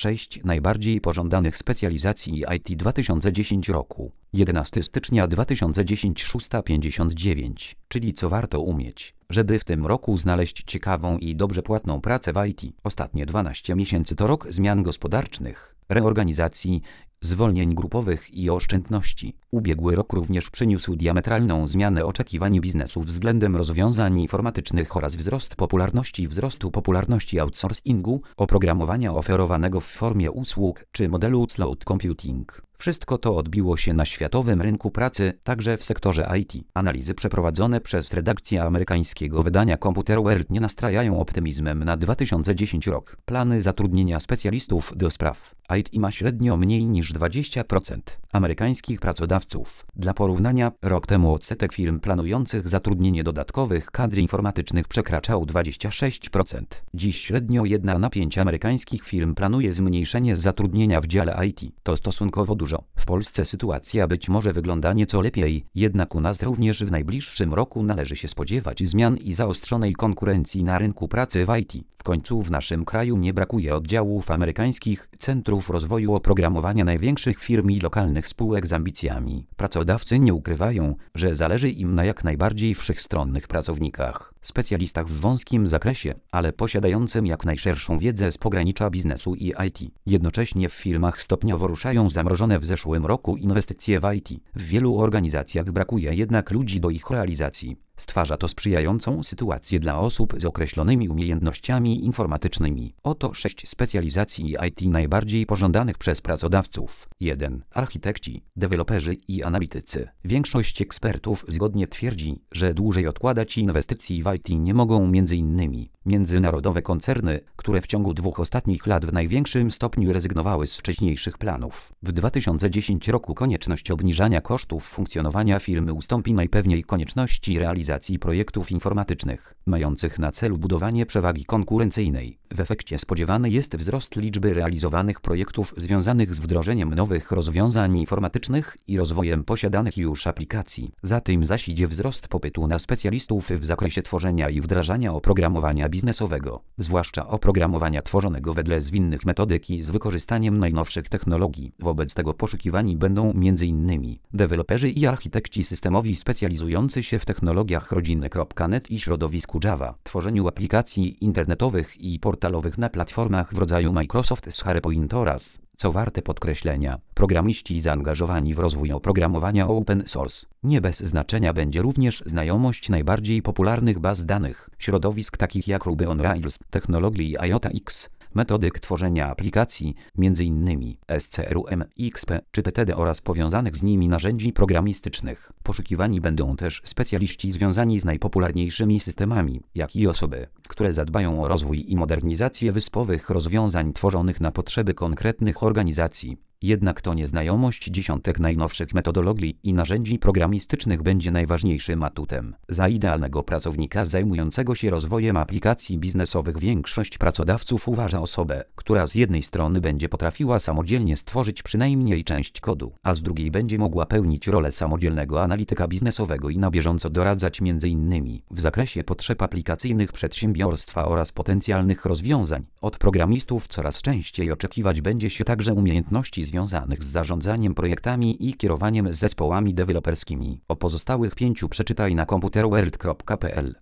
6 najbardziej pożądanych specjalizacji IT 2010 roku. 11 stycznia 2010 6:59, czyli co warto umieć, żeby w tym roku znaleźć ciekawą i dobrze płatną pracę w IT. Ostatnie 12 miesięcy to rok zmian gospodarczych, reorganizacji, zwolnień grupowych i oszczędności. Ubiegły rok również przyniósł diametralną zmianę oczekiwań biznesu względem rozwiązań informatycznych oraz wzrostu popularności outsourcingu, oprogramowania oferowanego w formie usług czy modelu cloud computing. Wszystko to odbiło się na światowym rynku pracy, także w sektorze IT. Analizy przeprowadzone przez redakcję amerykańskiego wydania Computer World nie nastrajają optymizmem na 2010 rok. Plany zatrudnienia specjalistów do spraw IT ma średnio mniej niż 20% amerykańskich pracodawców. Dla porównania, rok temu odsetek firm planujących zatrudnienie dodatkowych kadr informatycznych przekraczał 26%. Dziś średnio 1 na 5 amerykańskich firm planuje zmniejszenie zatrudnienia w dziale IT. To stosunkowo dużo. W Polsce sytuacja być może wygląda nieco lepiej, jednak u nas również w najbliższym roku należy się spodziewać zmian i zaostrzonej konkurencji na rynku pracy w IT. W końcu w naszym kraju nie brakuje oddziałów amerykańskich centrów rozwoju oprogramowania największych firm i lokalnych spółek z ambicjami. Pracodawcy nie ukrywają, że zależy im na jak najbardziej wszechstronnych pracownikach, specjalistach w wąskim zakresie, ale posiadającym jak najszerszą wiedzę z pogranicza biznesu i IT. Jednocześnie w firmach stopniowo ruszają zamrożone w zeszłym roku inwestycje w IT. W wielu organizacjach brakuje jednak ludzi do ich realizacji. Stwarza to sprzyjającą sytuację dla osób z określonymi umiejętnościami informatycznymi. Oto 6 specjalizacji IT najbardziej pożądanych przez pracodawców. 1. Architekci, deweloperzy i analitycy. Większość ekspertów zgodnie twierdzi, że dłużej odkładać inwestycji w IT nie mogą m.in. międzynarodowe koncerny, które w ciągu 2 ostatnich lat w największym stopniu rezygnowały z wcześniejszych planów. W 2010 roku konieczność obniżania kosztów funkcjonowania firmy ustąpi najpewniej konieczności realizacji projektów informatycznych, mających na celu budowanie przewagi konkurencyjnej. W efekcie spodziewany jest wzrost liczby realizowanych projektów związanych z wdrożeniem nowych rozwiązań informatycznych i rozwojem posiadanych już aplikacji. Za tym zaś idzie wzrost popytu na specjalistów w zakresie tworzenia i wdrażania oprogramowania biznesowego, zwłaszcza oprogramowania tworzonego wedle zwinnych metodyk i z wykorzystaniem najnowszych technologii. Wobec tego poszukiwani będą m.in. deweloperzy i architekci systemowi specjalizujący się w technologiach rodziny.net i środowisku Java, tworzeniu aplikacji internetowych i portalowych na platformach w rodzaju Microsoft SharePoint oraz, co warte podkreślenia, programiści zaangażowani w rozwój oprogramowania open source. Nie bez znaczenia będzie również znajomość najbardziej popularnych baz danych, środowisk takich jak Ruby on Rails, technologii IOTA-X, metodyk tworzenia aplikacji, m.in. SCRUM, XP czy TTD oraz powiązanych z nimi narzędzi programistycznych. Poszukiwani będą też specjaliści związani z najpopularniejszymi systemami, jak i osoby, które zadbają o rozwój i modernizację wyspowych rozwiązań tworzonych na potrzeby konkretnych organizacji. Jednak to nieznajomość dziesiątek najnowszych metodologii i narzędzi programistycznych będzie najważniejszym atutem. Za idealnego pracownika zajmującego się rozwojem aplikacji biznesowych większość pracodawców uważa osobę, która z jednej strony będzie potrafiła samodzielnie stworzyć przynajmniej część kodu, a z drugiej będzie mogła pełnić rolę samodzielnego analityka biznesowego i na bieżąco doradzać m.in. w zakresie potrzeb aplikacyjnych przedsiębiorstwa oraz potencjalnych rozwiązań. Od programistów coraz częściej oczekiwać będzie się także umiejętności związanych z zarządzaniem projektami i kierowaniem zespołami deweloperskimi. O pozostałych 5 przeczytaj na computerworld.pl.